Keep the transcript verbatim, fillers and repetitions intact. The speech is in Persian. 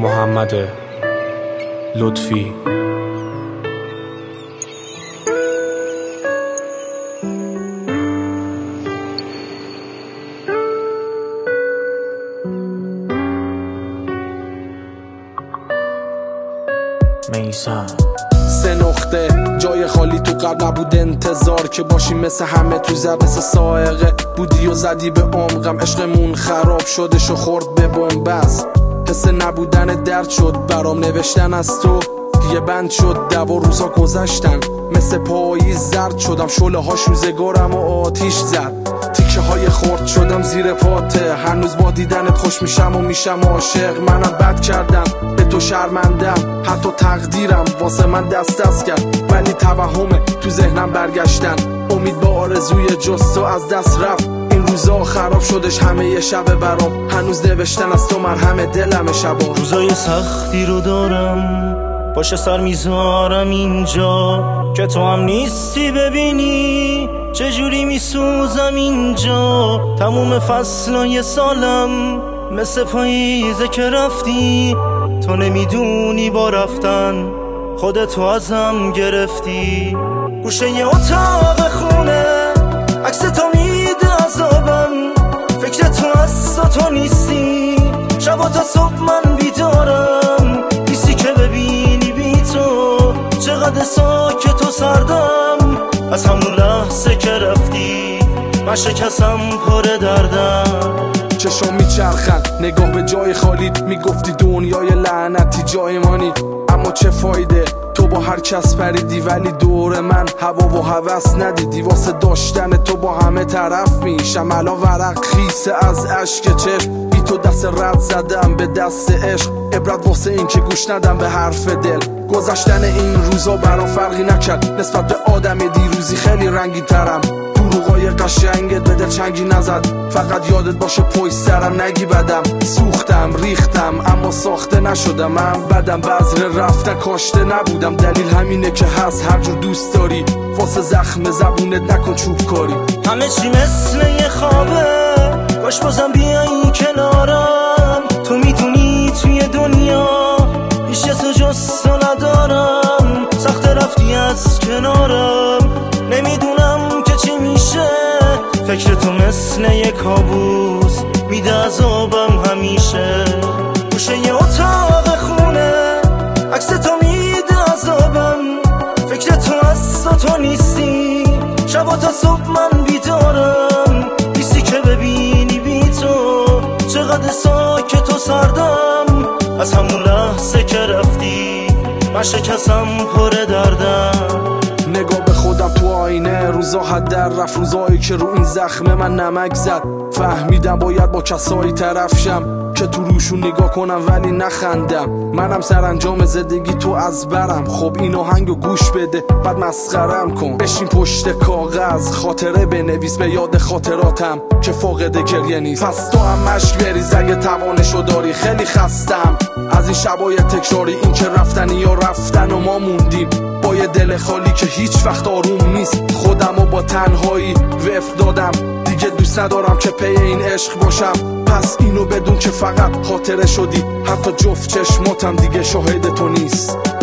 محمد لطفی. میسم سه نقطه جای خالی تو قلب نبود، انتظار که باشی مثل همه تو زد، مثل سائقه بودی و زدی به عمقم. عشقمون خراب شدش و خورد به بنبست، حس نبودن درد شد برام. نوشتن از تو یه بند شد، دو روزا گذشتن مثل پاییز زرد شدم. شله هاش روزگارم و آتیش زد، تیکه های خورد شدم زیر پاته. هنوز با دیدنت خوش میشم و میشم عاشق. منم بد کردم به تو شرمندم، حتی تقدیرم واسه من دست دست کرد. ولی توهمه تو ذهنم برگشتن، امید با آرزوی جز تو از دست رفت. این روزا خراب شدش همه یه شب برام، هنوز نوشتن از تو مرهم دلم شبا. روزای سختی رو دارم باشه سر میذارم اینجا، که تو هم نیستی ببینی چجوری میسوزم اینجا. تموم فصلای سالم مثل پاییزه که رفتی، تو نمیدونی با رفتن خودتو ازم گرفتی. گوشه یه اتاق خونه عکس تو میده عذابم، فکر تو از تو نیستی. شبا تا صبح من بیدارم، نیستی که ببینی بی تو چقدر ساکت و سردم. از همون لحظه که رفتی من شکستم پر دردم. چشم میچرخن نگاه به جای خالی، میگفتی دنیای لعنتی جای مانی. اما چه فایده تو با هر کس پریدی، ولی دور من هوا و هوس ندیدی. واسه داشتن تو با همه طرف میشم الان ورق خیسه از اشک چشم. بی تو دست رد زدم به دست عشق، عبرت واسه این که گوش ندم به حرف دل. گذشتن این روزا برام فرقی نکرد، نسبت به آدم دیروزی خیلی رنگی ترم. دروغای قشنگت به دل چنگی نزد، فقط یادت باشه پشت سرم نگی بدم. سوختم ریختم اما ساخته نشدم، من بدم بذر رفته کاشته نبودم. دلیل همینه که هست هر جور دوست داری، واسه زخم زبونت نکن چوب کاری. همه چی مثل یه خوابه، کاش بازم بیایی کنارم. تو میدونی توی دنیا هیچ کس جز تو ندارم. سخت رفتی از کنارم، نمیدونم که چی میشه. فکر تو مثل یه کابوس میده عذابم همیشه. گوشه یه اتاق خونه عکس تو میده عذابم، فکر تو از تو نیستی. شبا تا صبح من بیدارم، نیستی که ببینی بی تو چقدر ساکت و سردم. از همون لحظه که رفتی من شکستم پر دردم. نگاه به خودم تو آینه، روزا حد در رفت، روزایی که رو این زخم من نمک زد. فهمیدم باید با کسایی طرف شم که تو روشون نگاه کنم ولی نخندم. منم سرانجام زندگی تو از برم. خب این آهنگو گوش بده بعد مسخرم کن. بشین پشت کاغذ خاطره بنویس به یاد خاطراتم که فاقد گریه نیست. پس تو هم مشک بریز اگه توانشو داری. خیلی خستم از این شبای تکراری، این که رفتنی یا رفتن و ما موندیم با یه دل خالی که هیچ وقت آروم نیست. خودمو با تنهایی وقف دادم، دیگه دوست ندارم که پی این عشق باشم. پس اینو بدون که فقط خاطره شدی، حتی جفت چشماتم دیگه شاهد تو نیست.